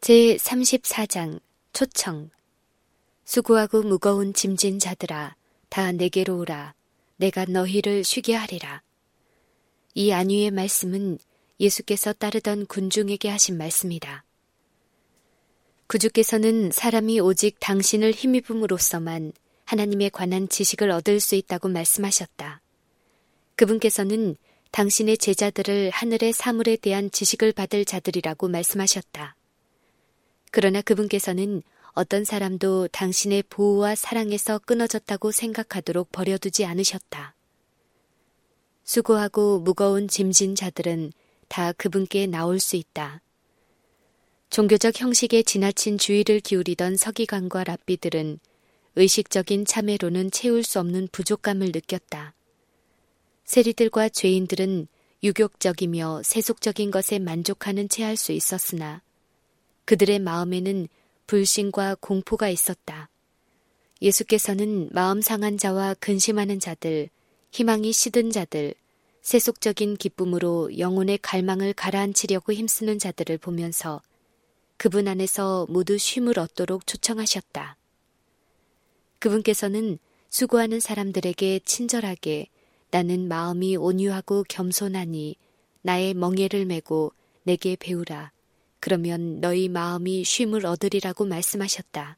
제34장 초청. 수고하고 무거운 짐진 자들아 다 내게로 오라. 내가 너희를 쉬게 하리라. 이 안위의 말씀은 예수께서 따르던 군중에게 하신 말씀이다. 구주께서는 사람이 오직 당신을 힘입음으로써만 하나님에 관한 지식을 얻을 수 있다고 말씀하셨다. 그분께서는 당신의 제자들을 하늘의 사물에 대한 지식을 받을 자들이라고 말씀하셨다. 그러나 그분께서는 어떤 사람도 당신의 보호와 사랑에서 끊어졌다고 생각하도록 버려두지 않으셨다. 수고하고 무거운 짐진 자들은 다 그분께 나올 수 있다. 종교적 형식에 지나친 주의를 기울이던 서기관과 랍비들은 의식적인 참회로는 채울 수 없는 부족감을 느꼈다. 세리들과 죄인들은 유욕적이며 세속적인 것에 만족하는 채 할 수 있었으나 그들의 마음에는 불신과 공포가 있었다. 예수께서는 마음 상한 자와 근심하는 자들, 희망이 시든 자들, 세속적인 기쁨으로 영혼의 갈망을 가라앉히려고 힘쓰는 자들을 보면서 그분 안에서 모두 쉼을 얻도록 초청하셨다. 그분께서는 수고하는 사람들에게 친절하게 나는 마음이 온유하고 겸손하니 나의 멍에를 메고 내게 배우라. 그러면 너희 마음이 쉼을 얻으리라고 말씀하셨다.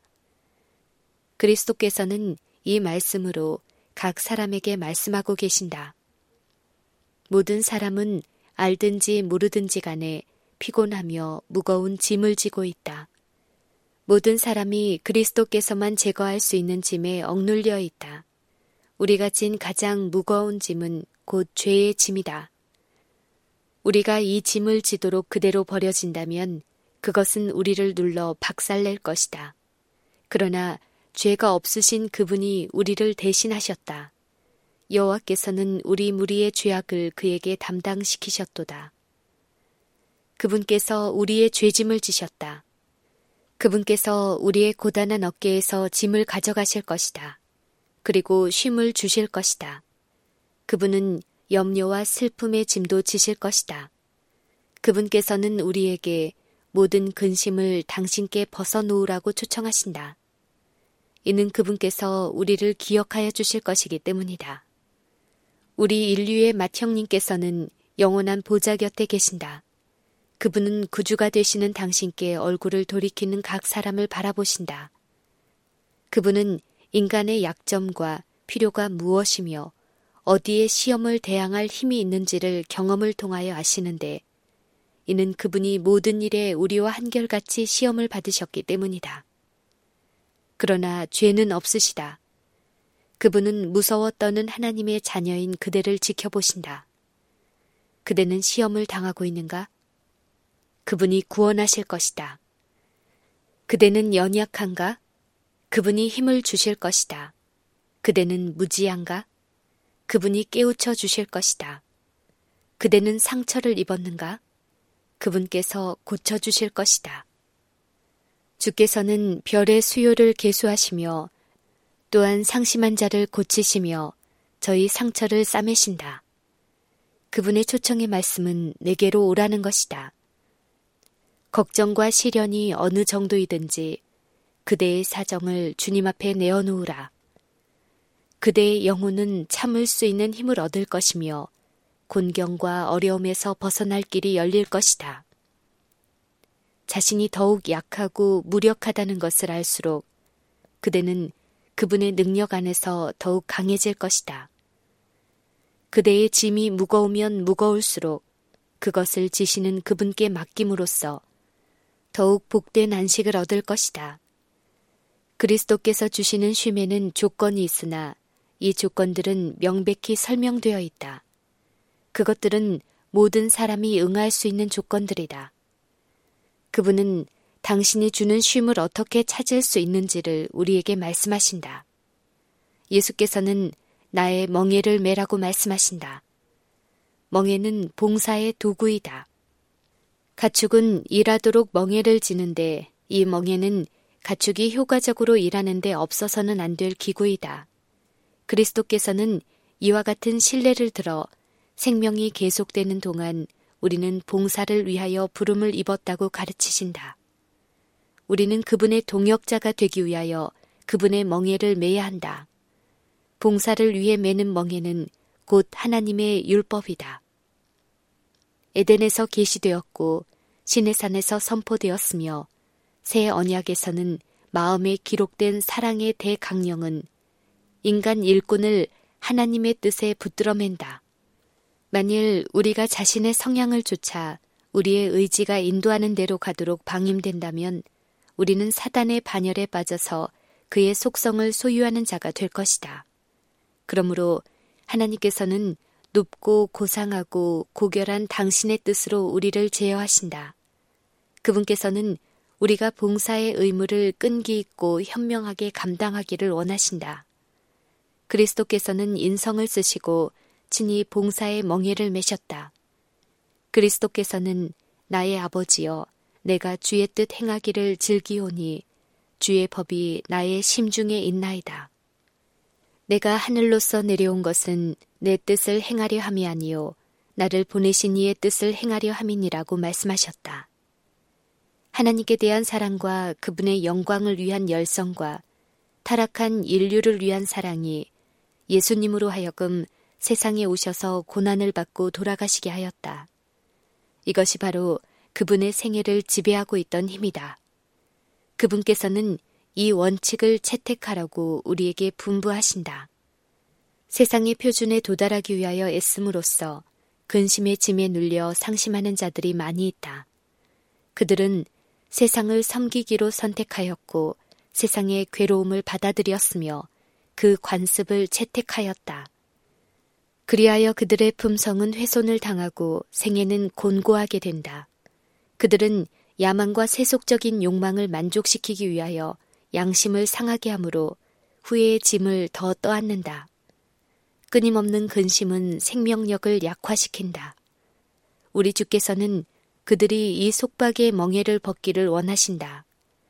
그리스도께서는 이 말씀으로 각 사람에게 말씀하고 계신다. 모든 사람은 알든지 모르든지 간에 피곤하며 무거운 짐을 지고 있다. 모든 사람이 그리스도께서만 제거할 수 있는 짐에 억눌려 있다. 우리가 진 가장 무거운 짐은 곧 죄의 짐이다. 우리가 이 짐을 지도록 그대로 버려진다면 그것은 우리를 눌러 박살낼 것이다. 그러나 죄가 없으신 그분이 우리를 대신하셨다. 여호와께서는 우리 무리의 죄악을 그에게 담당시키셨도다. 그분께서 우리의 죄짐을 지셨다. 그분께서 우리의 고단한 어깨에서 짐을 가져가실 것이다. 그리고 쉼을 주실 것이다. 그분은 염려와 슬픔의 짐도 지실 것이다. 그분께서는 우리에게 모든 근심을 당신께 벗어놓으라고 초청하신다. 이는 그분께서 우리를 기억하여 주실 것이기 때문이다. 우리 인류의 맏형님께서는 영원한 보좌 곁에 계신다. 그분은 구주가 되시는 당신께 얼굴을 돌이키는 각 사람을 바라보신다. 그분은 인간의 약점과 필요가 무엇이며 어디에 시험을 대항할 힘이 있는지를 경험을 통하여 아시는데 이는 그분이 모든 일에 우리와 한결같이 시험을 받으셨기 때문이다. 그러나 죄는 없으시다. 그분은 무서워 떠는 하나님의 자녀인 그대를 지켜보신다. 그대는 시험을 당하고 있는가? 그분이 구원하실 것이다. 그대는 연약한가? 그분이 힘을 주실 것이다. 그대는 무지한가? 그분이 깨우쳐 주실 것이다. 그대는 상처를 입었는가? 그분께서 고쳐주실 것이다. 주께서는 별의 수요를 계수하시며 또한 상심한 자를 고치시며 저희 상처를 싸매신다. 그분의 초청의 말씀은 내게로 오라는 것이다. 걱정과 시련이 어느 정도이든지 그대의 사정을 주님 앞에 내어놓으라. 그대의 영혼은 참을 수 있는 힘을 얻을 것이며 곤경과 어려움에서 벗어날 길이 열릴 것이다. 자신이 더욱 약하고 무력하다는 것을 알수록 그대는 그분의 능력 안에서 더욱 강해질 것이다. 그대의 짐이 무거우면 무거울수록 그것을 지시는 그분께 맡김으로써 더욱 복된 안식을 얻을 것이다. 그리스도께서 주시는 쉼에는 조건이 있으나 이 조건들은 명백히 설명되어 있다. 그것들은 모든 사람이 응할 수 있는 조건들이다. 그분은 당신이 주는 쉼을 어떻게 찾을 수 있는지를 우리에게 말씀하신다. 예수께서는 나의 멍에를 매라고 말씀하신다. 멍에는 봉사의 도구이다. 가축은 일하도록 멍에를 지는데 이 멍에는 가축이 효과적으로 일하는 데 없어서는 안 될 기구이다. 그리스도께서는 이와 같은 신뢰를 들어 생명이 계속되는 동안 우리는 봉사를 위하여 부름을 입었다고 가르치신다. 우리는 그분의 동역자가 되기 위하여 그분의 멍에를 매야 한다. 봉사를 위해 매는 멍에는 곧 하나님의 율법이다. 에덴에서 계시되었고 시내산에서 선포되었으며 새 언약에서는 마음에 기록된 사랑의 대강령은 인간 일꾼을 하나님의 뜻에 붙들어맨다. 만일 우리가 자신의 성향을 쫓아 우리의 의지가 인도하는 대로 가도록 방임된다면 우리는 사단의 반열에 빠져서 그의 속성을 소유하는 자가 될 것이다. 그러므로 하나님께서는 높고 고상하고 고결한 당신의 뜻으로 우리를 제어하신다. 그분께서는 우리가 봉사의 의무를 끈기 있고 현명하게 감당하기를 원하신다. 그리스도께서는 인성을 쓰시고 친히 봉사의 멍에를 매셨다. 그리스도께서는 나의 아버지여 내가 주의 뜻 행하기를 즐기오니 주의 법이 나의 심중에 있나이다. 내가 하늘로서 내려온 것은 내 뜻을 행하려 함이 아니요 나를 보내신 이의 뜻을 행하려 함이니라고 말씀하셨다. 하나님께 대한 사랑과 그분의 영광을 위한 열성과 타락한 인류를 위한 사랑이 예수님으로 하여금 세상에 오셔서 고난을 받고 돌아가시게 하였다. 이것이 바로 그분의 생애를 지배하고 있던 힘이다. 그분께서는 이 원칙을 채택하라고 우리에게 분부하신다. 세상의 표준에 도달하기 위하여 애씀으로써 근심의 짐에 눌려 상심하는 자들이 많이 있다. 그들은 세상을 섬기기로 선택하였고 세상의 괴로움을 받아들였으며 그 관습을 채택하였다. 그리하여 그들의 품성은 훼손을 당하고 생애는 곤고하게 된다. 그들은 야망과 세속적인 욕망을 만족시키기 위하여 양심을 상하게 하므로 후회의 짐을 더 떠안는다. 끊임없는 근심은 생명력을 약화시킨다. 우리 주께서는 그들이 이 속박의 멍에를 벗기를 원하신다.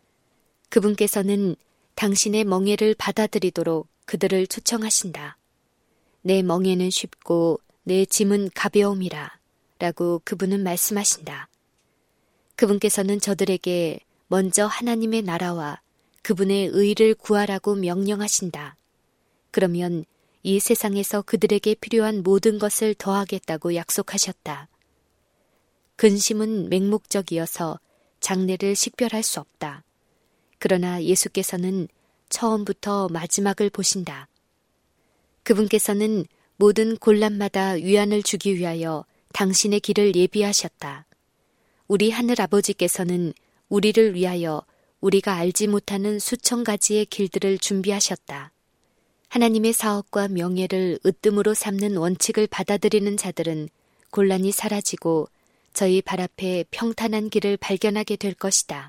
그분께서는 당신의 멍에를 받아들이도록 그들을 초청하신다. 내 멍에는 쉽고 내 짐은 가벼움이라 라고 그분은 말씀하신다. 그분께서는 저들에게 먼저 하나님의 나라와 그분의 의를 구하라고 명령하신다. 그러면 이 세상에서 그들에게 필요한 모든 것을 더하겠다고 약속하셨다. 근심은 맹목적이어서 장래를 식별할 수 없다. 그러나 예수께서는 처음부터 마지막을 보신다. 그분께서는 모든 곤란마다 위안을 주기 위하여 당신의 길을 예비하셨다. 우리 하늘 아버지께서는 우리를 위하여 우리가 알지 못하는 수천 가지의 길들을 준비하셨다. 하나님의 사업과 명예를 으뜸으로 삼는 원칙을 받아들이는 자들은 곤란이 사라지고 저희 발 앞에 평탄한 길을 발견하게 될 것이다.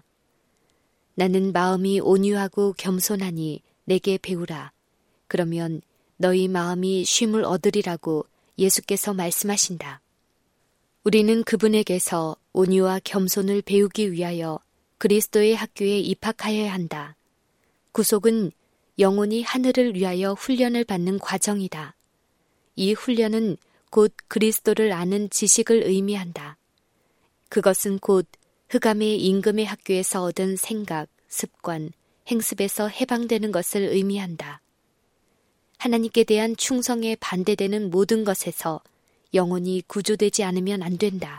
나는 마음이 온유하고 겸손하니 내게 배우라. 그러면 너희 마음이 쉼을 얻으리라고 예수께서 말씀하신다. 우리는 그분에게서 온유와 겸손을 배우기 위하여 그리스도의 학교에 입학하여야 한다. 구속은 영혼이 하늘을 위하여 훈련을 받는 과정이다. 이 훈련은 곧 그리스도를 아는 지식을 의미한다. 그것은 곧 흑암의 임금의 학교에서 얻은 생각, 습관, 행습에서 해방되는 것을 의미한다. 하나님께 대한 충성에 반대되는 모든 것에서 영혼이 구조되지 않으면 안 된다.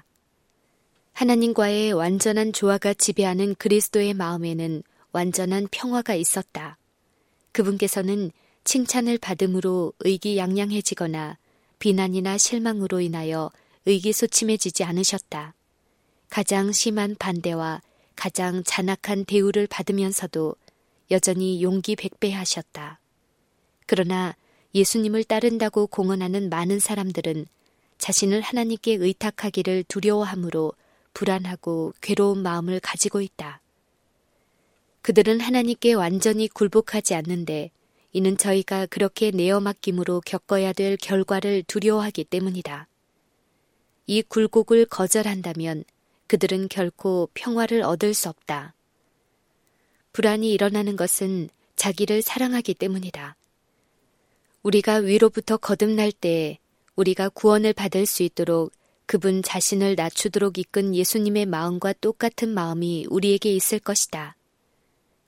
하나님과의 완전한 조화가 지배하는 그리스도의 마음에는 완전한 평화가 있었다. 그분께서는 칭찬을 받음으로 의기양양해지거나 비난이나 실망으로 인하여 의기소침해지지 않으셨다. 가장 심한 반대와 가장 잔악한 대우를 받으면서도 여전히 용기 백배하셨다. 그러나 예수님을 따른다고 공언하는 많은 사람들은 자신을 하나님께 의탁하기를 두려워하므로 불안하고 괴로운 마음을 가지고 있다. 그들은 하나님께 완전히 굴복하지 않는데 이는 저희가 그렇게 내어맡김으로 겪어야 될 결과를 두려워하기 때문이다. 이 굴곡을 거절한다면 그들은 결코 평화를 얻을 수 없다. 불안이 일어나는 것은 자기를 사랑하기 때문이다. 우리가 위로부터 거듭날 때에 우리가 구원을 받을 수 있도록 그분 자신을 낮추도록 이끈 예수님의 마음과 똑같은 마음이 우리에게 있을 것이다.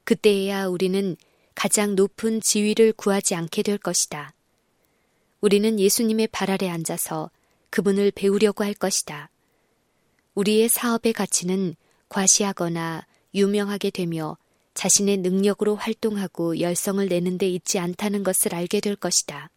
그때에야 우리는 가장 높은 지위를 구하지 않게 될 것이다. 우리는 예수님의 발 아래 앉아서 그분을 배우려고 할 것이다. 우리의 사업의 가치는 과시하거나 유명하게 되며 자신의 능력으로 활동하고 열성을 내는 데 있지 않다는 것을 알게 될 것이다.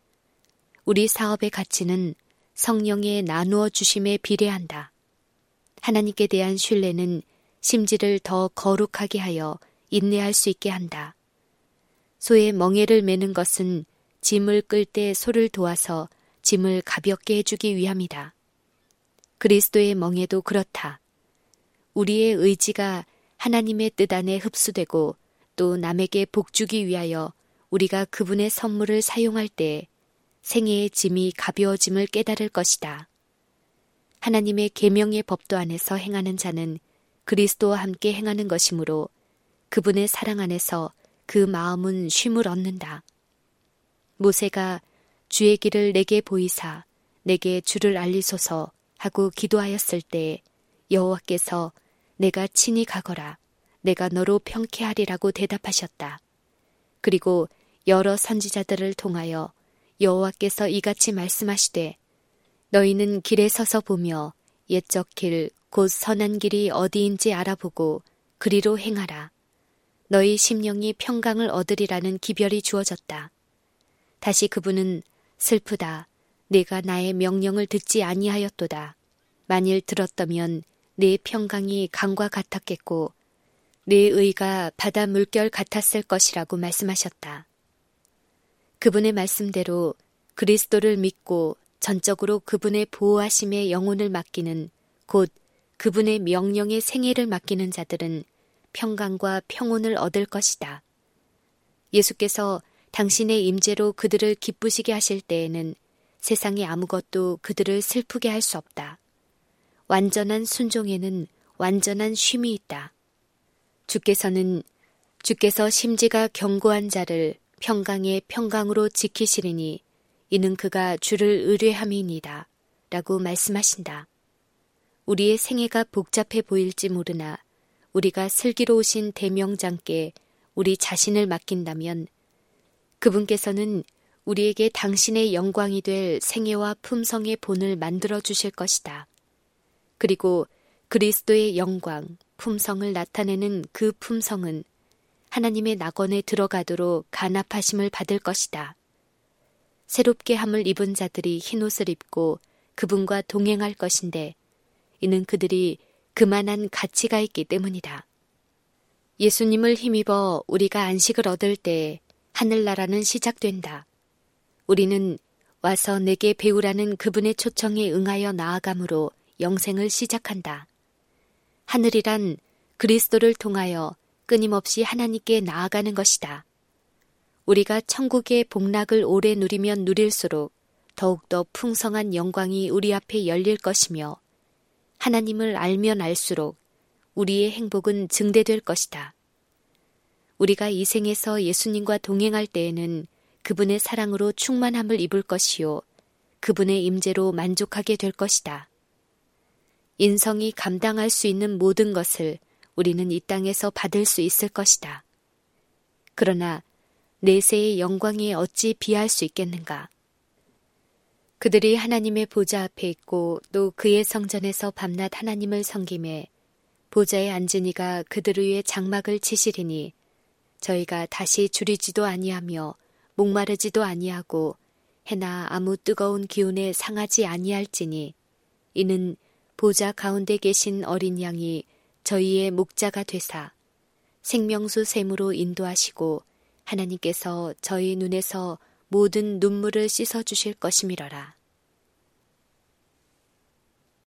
우리 사업의 가치는 성령의 나누어 주심에 비례한다. 하나님께 대한 신뢰는 심지를 더 거룩하게 하여 인내할 수 있게 한다. 소의 멍에를 매는 것은 짐을 끌 때 소를 도와서 짐을 가볍게 해주기 위함이다. 그리스도의 멍에도 그렇다. 우리의 의지가 하나님의 뜻 안에 흡수되고 또 남에게 복주기 위하여 우리가 그분의 선물을 사용할 때 생애의 짐이 가벼워짐을 깨달을 것이다. 하나님의 계명의 법도 안에서 행하는 자는 그리스도와 함께 행하는 것이므로 그분의 사랑 안에서 그 마음은 쉼을 얻는다. 모세가 주의 길을 내게 보이사 내게 주를 알리소서 하고 기도하였을 때 여호와께서 내가 친히 가거라 내가 너로 평케하리라고 대답하셨다. 그리고 여러 선지자들을 통하여 여호와께서 이같이 말씀하시되 너희는 길에 서서 보며 옛적 길 곧 선한 길이 어디인지 알아보고 그리로 행하라. 너희 심령이 평강을 얻으리라는 기별이 주어졌다. 다시 그분은 슬프다. 내가 나의 명령을 듣지 아니하였도다. 만일 들었다면 내 평강이 강과 같았겠고 내 의가 바다 물결 같았을 것이라고 말씀하셨다. 그분의 말씀대로 그리스도를 믿고 전적으로 그분의 보호하심에 영혼을 맡기는 곧 그분의 명령의 생애를 맡기는 자들은 평강과 평온을 얻을 것이다. 예수께서 당신의 임재로 그들을 기쁘시게 하실 때에는 세상의 아무것도 그들을 슬프게 할 수 없다. 완전한 순종에는 완전한 쉼이 있다. 주께서 심지가 견고한 자를 평강의 평강으로 지키시리니 이는 그가 주를 의뢰함이니이다. 라고 말씀하신다. 우리의 생애가 복잡해 보일지 모르나 우리가 슬기로우신 대명장께 우리 자신을 맡긴다면 그분께서는 우리에게 당신의 영광이 될 생애와 품성의 본을 만들어 주실 것이다. 그리고 그리스도의 영광, 품성을 나타내는 그 품성은 하나님의 낙원에 들어가도록 간합하심을 받을 것이다. 새롭게 함을 입은 자들이 흰옷을 입고 그분과 동행할 것인데 이는 그들이 그만한 가치가 있기 때문이다. 예수님을 힘입어 우리가 안식을 얻을 때 하늘나라는 시작된다. 우리는 와서 내게 배우라는 그분의 초청에 응하여 나아감으로 영생을 시작한다. 하늘이란 그리스도를 통하여 끊임없이 하나님께 나아가는 것이다. 우리가 천국의 복락을 오래 누리면 누릴수록 더욱더 풍성한 영광이 우리 앞에 열릴 것이며 하나님을 알면 알수록 우리의 행복은 증대될 것이다. 우리가 이 생에서 예수님과 동행할 때에는 그분의 사랑으로 충만함을 입을 것이요 그분의 임재로 만족하게 될 것이다. 인성이 감당할 수 있는 모든 것을 우리는 이 땅에서 받을 수 있을 것이다. 그러나 내세의 영광에 어찌 비할 수 있겠는가? 그들이 하나님의 보좌 앞에 있고 또 그의 성전에서 밤낮 하나님을 섬김에 보좌에 앉은 이가 그들 위에 장막을 치시리니 저희가 다시 줄이지도 아니하며 목마르지도 아니하고 해나 아무 뜨거운 기운에 상하지 아니할지니 이는 보좌 가운데 계신 어린 양이 저희의 목자가 되사 생명수 샘으로 인도하시고 하나님께서 저희 눈에서 모든 눈물을 씻어주실 것이미러라.